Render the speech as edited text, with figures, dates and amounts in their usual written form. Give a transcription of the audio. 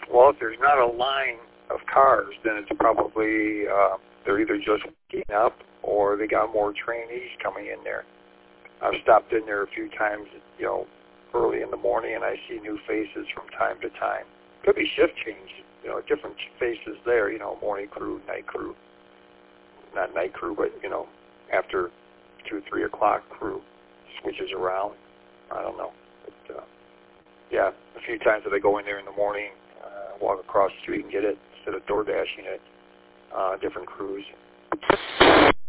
Well, if there's not a line of cars, then it's probably they're either just waking up or they got more trainees coming in there. I've stopped in there a few times, early in the morning, and I see new faces from time to time. Could be shift change, different faces there, morning crew, night crew. Not night crew, but, after 2, 3 o'clock crew switches around. I don't know. But, yeah, a few times that I go in there in the morning, walk across the street and get it instead of door dashing it, different crews.